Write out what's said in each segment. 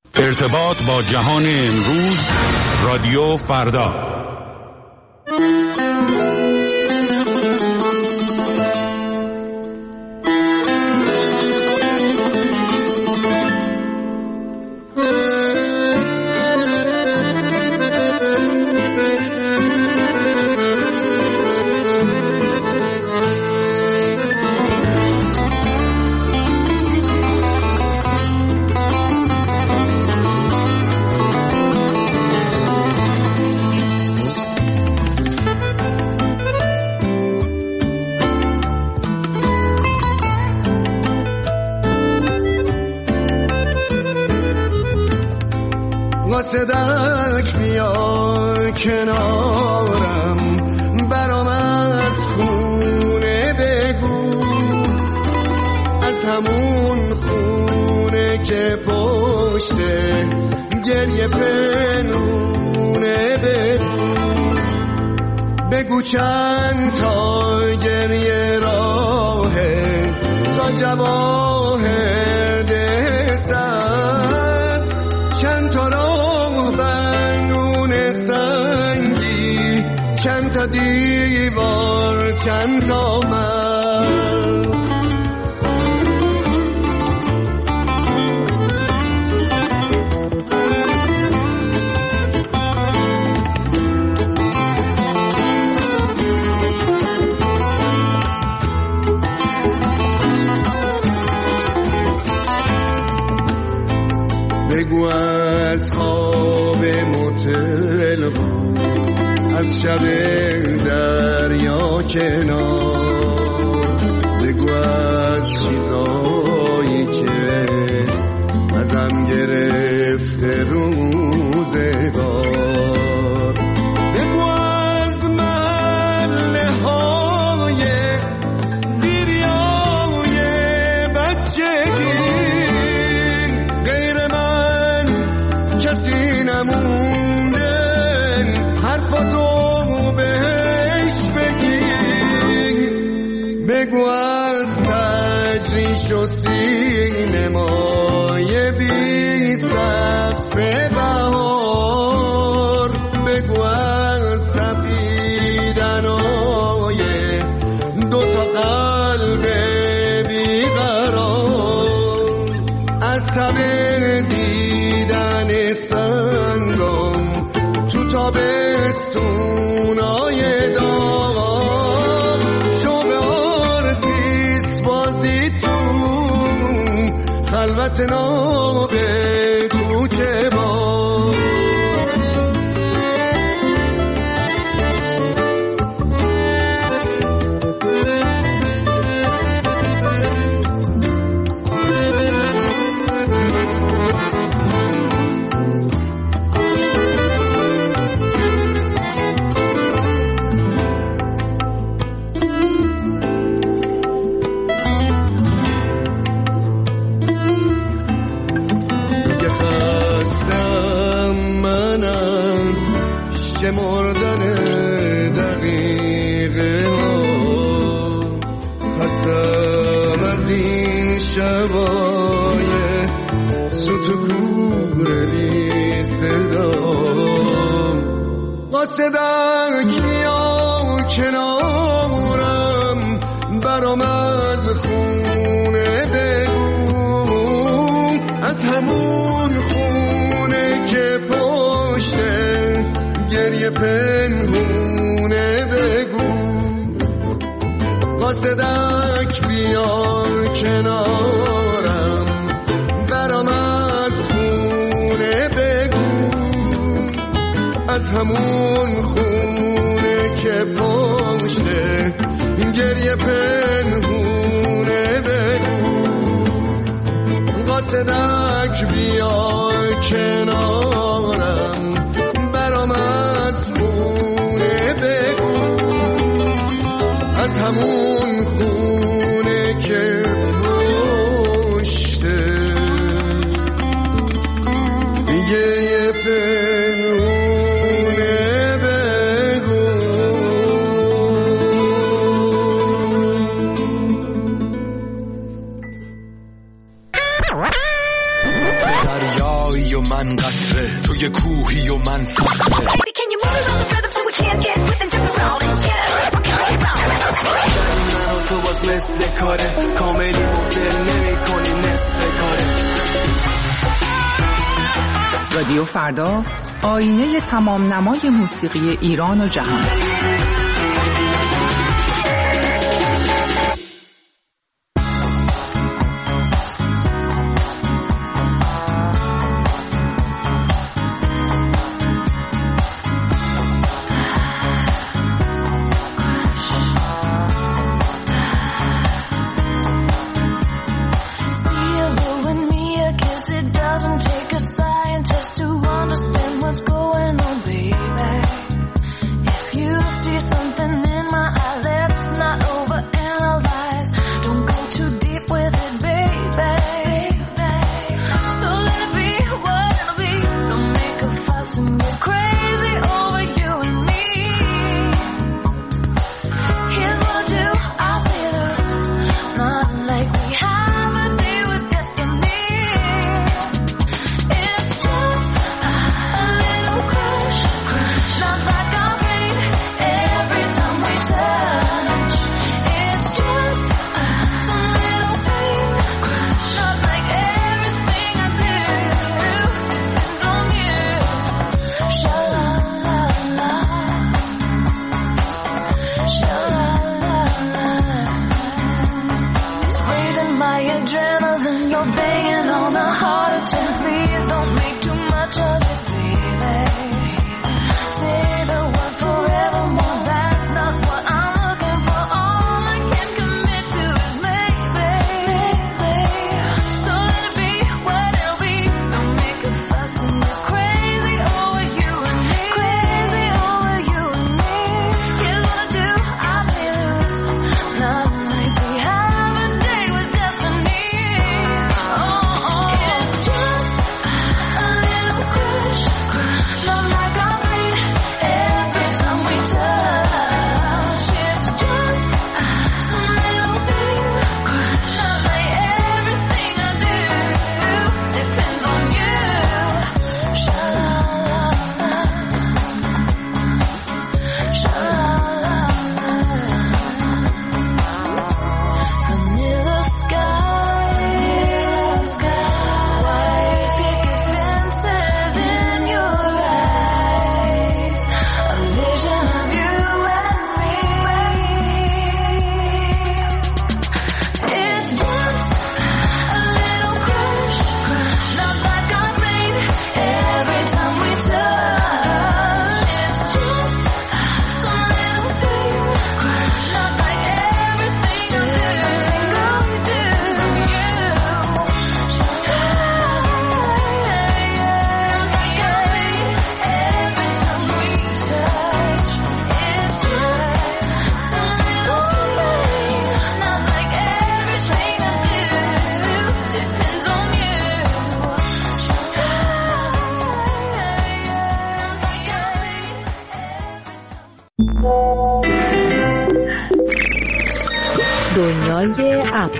ارتباط با جهان امروز، رادیو فردا. صدق بیا کنارم، برام از خونه بگو، از همون خونه که پشته گریه پنهونه بگو، بگو چند تا گریه راهه تا جواهر ده سر، چند تا راه بنون سنگی، چند تا دیوار، چند تا من. بگو از خواب متل بود، از شب دریا کنار، بگو از چیزایی که ازم گرفته روزگار، بگو از محله های بیریای بچگی، غیر من کسی نمونده، حرفاتو بهش بگی، بگو از تجریش و سینمای بی سقف بهار، بگو از تپیدنای دوتا قلب بیقرار، از تب دیدن سنگم تو تابستونای داغ، شب آرتیس بازی تو خلوت ناب کوچه با. مردن دقیقه ها، خستم از این شبای سوت و کور بی صدا، قاصدک بیا کنارم، برام از خونه بگو، از همون خونه که پشته گریه پنهونه بگو، قاصدک بیا کنارم، برام از خونه بگو، از همون خونه که پشته گریه پنهونه بگو، قاصدک بیا کنارم، برام از خونه بگو، از همون خونه که پشته گریه پنهونه بگو. دریایی و و من قطره، تو یه کوهی و من صخره. من و تو باز مثل کاره، کاملی مدل نمی کنی نصف کاره. رادیو فردا، آینه تمام نمای موسیقی ایران و جهان. دنیای اپ.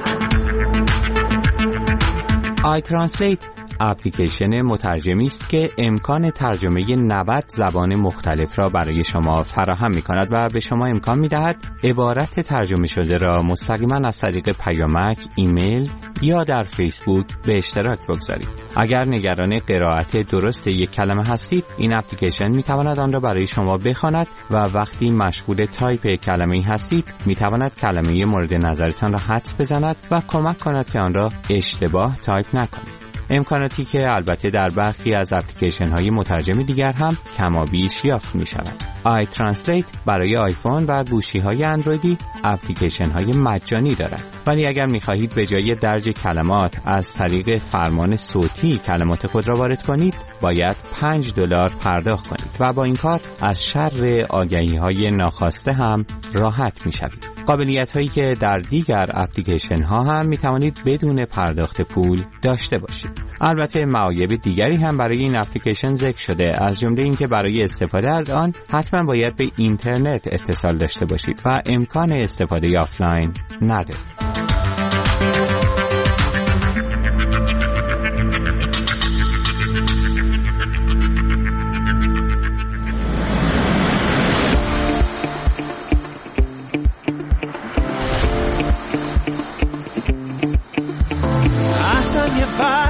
آی ترنسلیت اپلیکیشن مترجمی است که امکان ترجمه 90 زبان مختلف را برای شما فراهم می‌کند و به شما امکان می‌دهد عبارت ترجمه شده را مستقیما از طریق پیامک، ایمیل یا در فیسبوک به اشتراک بگذارید. اگر نگران قرائت درست یک کلمه هستید، این اپلیکیشن می‌تواند آن را برای شما بخواند و وقتی مشغول تایپ کلمه‌ای هستید، می‌تواند کلمه مورد نظرتان را حدس بزند و کمک کند که آن را اشتباه تایپ نکنید. امکاناتی که البته در برخی از اپلیکیشن‌های مترجمی دیگر هم کمابیش یافت می‌شود. آی ترنسلیت برای آیفون و گوشی‌های اندرویدی اپلیکیشن‌های مجانی دارد. ولی اگر می‌خواهید به جای درج کلمات از طریق فرمان صوتی کلمات خود را وارد کنید، باید $5 پرداخت کنید و با این کار از شر آگهی‌های ناخواسته هم راحت می‌شوید. قابلیت‌هایی که در دیگر اپلیکیشن‌ها هم می‌توانید بدون پرداخت پول داشته باشید. البته معایب دیگری هم برای این اپلیکیشن ذکر شده، از جمله اینکه برای استفاده از آن حتما باید به اینترنت اتصال داشته باشید و امکان استفاده آفلاین ندارید.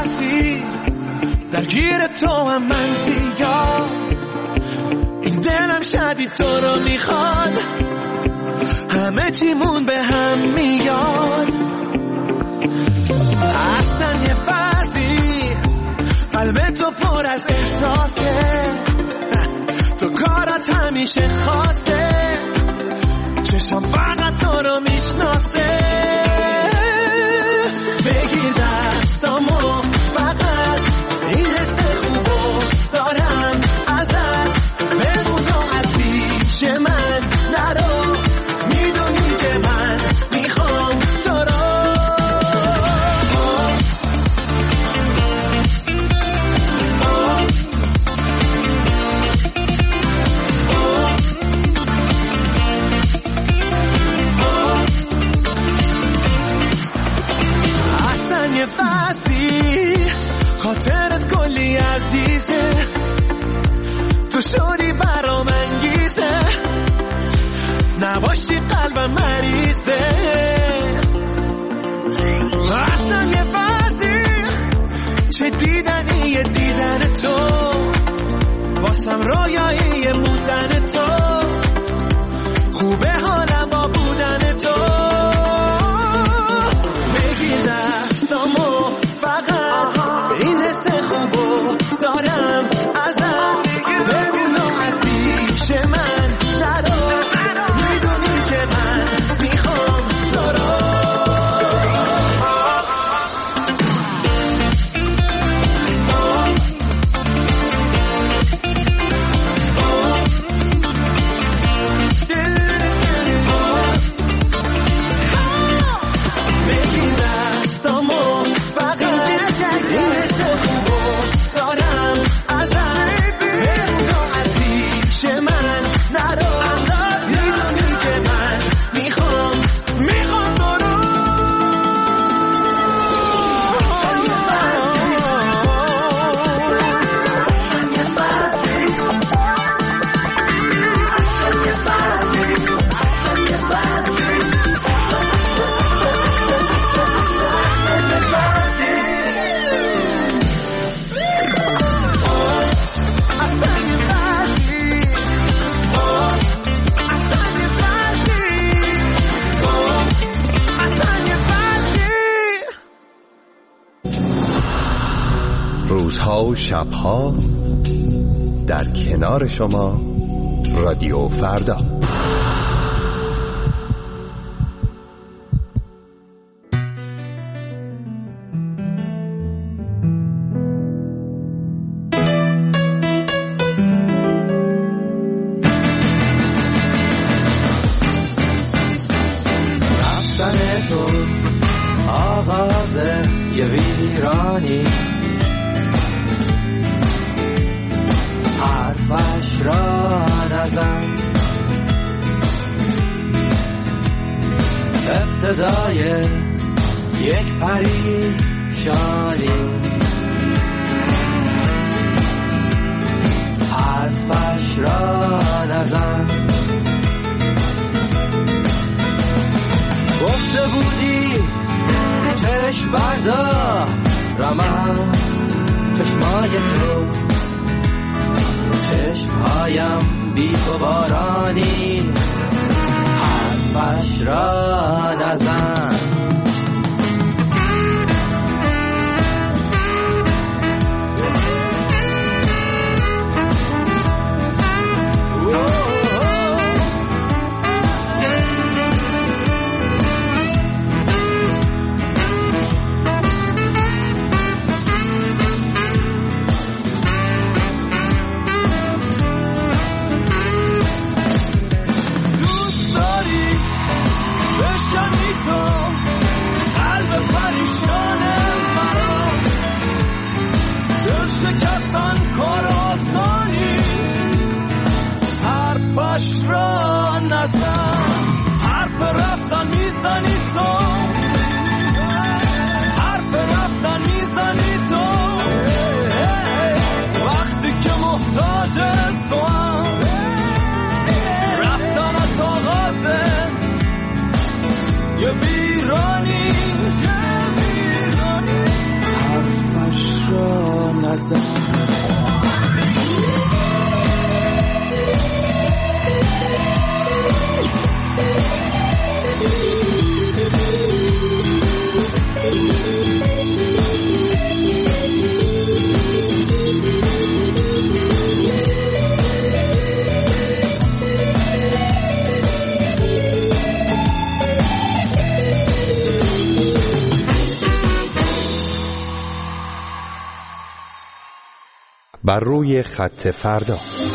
مسیر درگیر تو هم من زیاد، این دلم شدید تو رو میخواد، همه چیمون به هم میاد. اصلا یه فصلی قلب تو پر از احساسه، تو کارات همیشه خاصه، چشم فقط تو رو میشناسه. بگیر دستامو فقط، این حس خوبو دارم ازت، بگو تو از پیش من نرو، میدونی که من میخوام تو رو. یه فصلی خاطرت کلی عزیزه، تو شدی برام انگیزه، نباشی قلبم مریضه. اصلا یه فصلی چه دیدنیه دیدن تو، واسم رویایی بودن تو، خوبه حالم با بودن تو. دستامو فقط، این حس خوبو دارم ازت، ببینو از پیش من نرو، میدونی که من میخوام تو رو. روزها و شبها در کنار شما، رادیو فردا. رفتن تو آغاز یه ویرانی، حرفش را نزن، ابتدای یک پریشانی، حرفش را نزن. گفته بودی چشم بردارم، چشمای تو، چشمهایم بی تو بارانی، حرفش را نزن. حرفش را نزن، حرف رفتن میزنی تو، حرف رفتن میزنی تو، وقتی که محتاج تو هم، رفتن از آغازه یه ویرانی، حرفش بر روی خط فردا.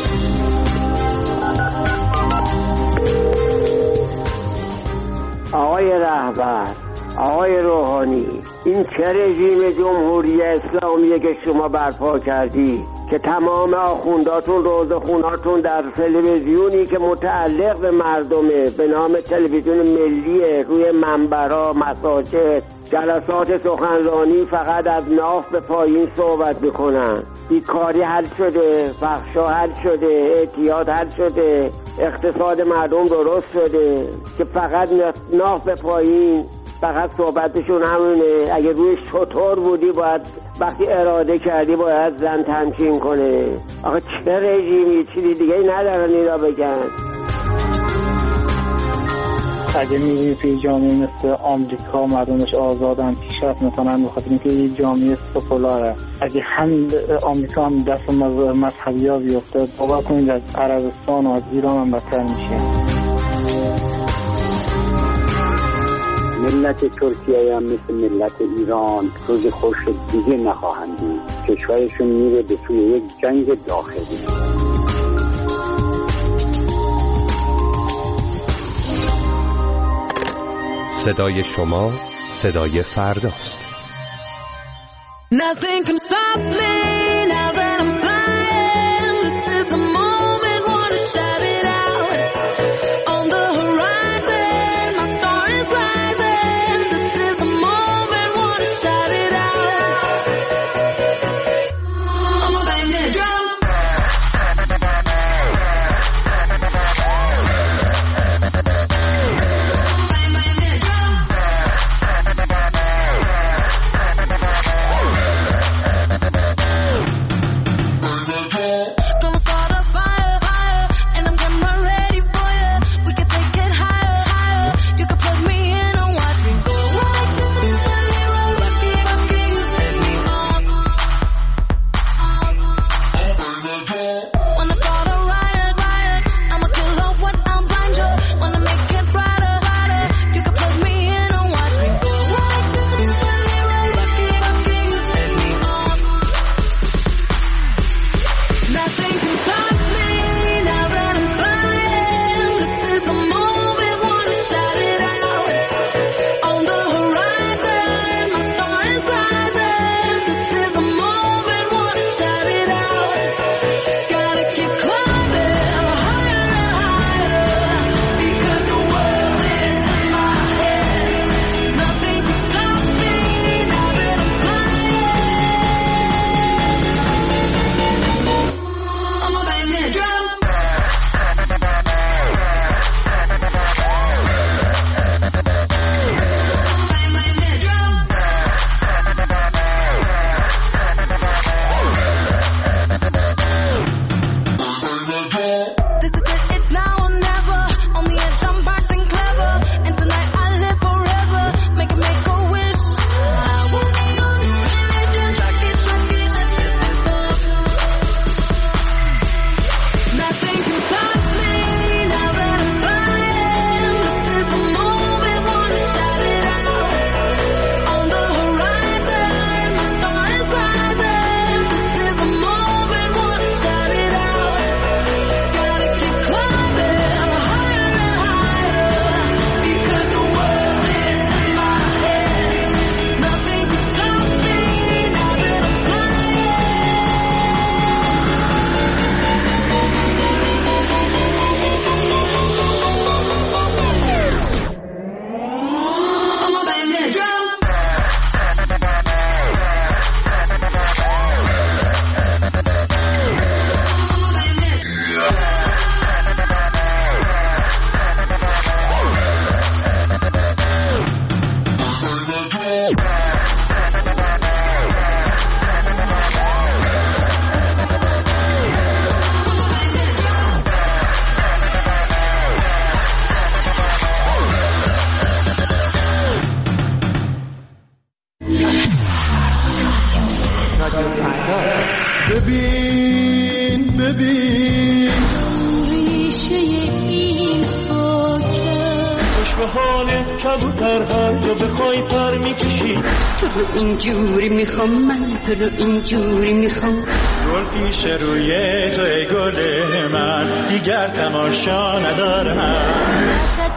آقای رهبر، آقای روحانی، این چه رژیم جمهوری اسلامیه که شما برپا کردی که تمام آخونداتون روزخوناتون در تلویزیونی که متعلق به مردمه به نام تلویزیون ملیه، روی منبرها، مساجد، جلسات سخنرانی فقط از ناف به پایین صحبت میکنن. بیکاری حل شده، فحشا حل شده، اعتیاد حل شده، اقتصاد مردم درست شده که فقط ناف به پایین، فقط صحبتشون همونه. اگه روی شطور بودی باید وقتی اراده کردی باید زن تمکین کنه. آخه چه رژیمی، چیزی دیگه ندارن اینا بگن. اگه می‌بینی توی جامعه مثل آمریکا مردمش آزادن، پیشرفت میکنن، بخاطر اینکه یه جامعه سکولاره. اگه هم آمریکا هم دست مذهبی‌ها بیفته، باور کنید از عربستان و از ایران هم بدتر میشه. ملت ترکیه هم مثل ملت ایران روز خوش دیگه نخواهند دید. کشورشون میره به توی یک جنگ داخلی. صدای شما صدای فرداست. Nothing can stop me now that I'm flying. This is the moment, wanna shout it out. On the horizon, my star is rising. This is the moment, wanna shout it out. I'ma bang that drum. به حالت کبوتر هر جا بخوای پر میکشی. تو رو اینجوری میخوام من، تو رو اینجوری میخوام. گل پیش روی تو ای گل من، دیگر تماشا ندارم.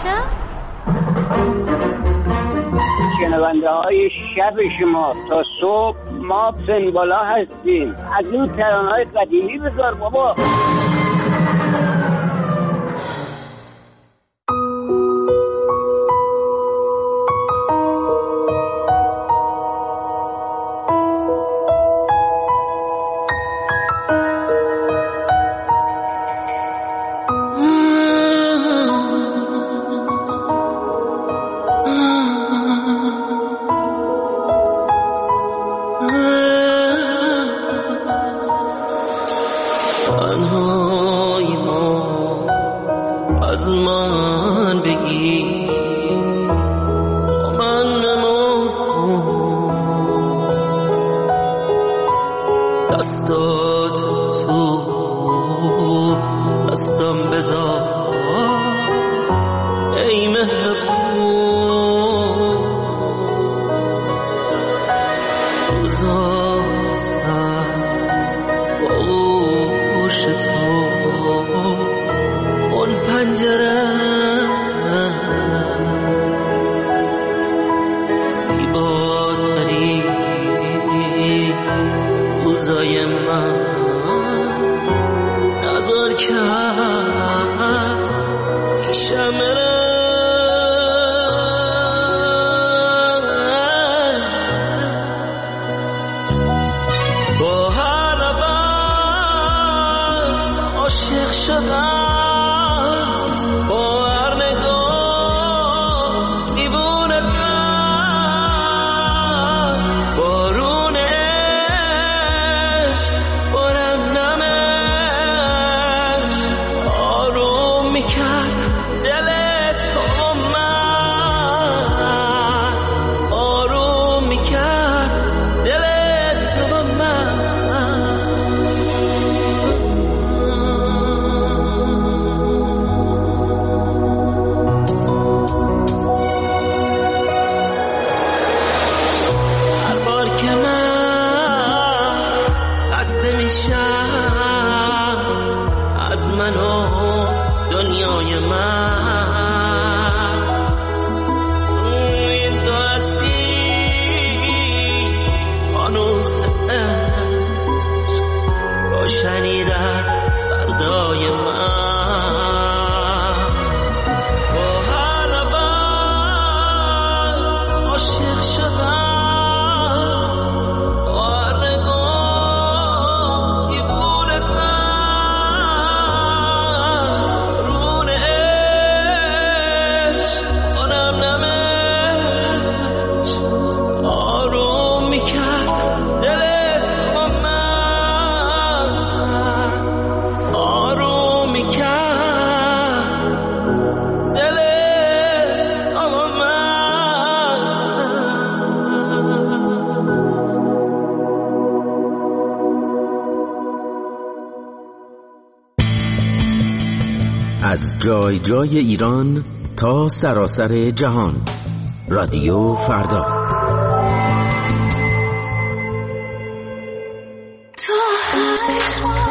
شنونده های شب شما تا صبح ما پنبالا هستیم. از اون ترانه‌های قدیمی بذار بابا. از جای جای ایران تا سراسر جهان، رادیو فردا. تو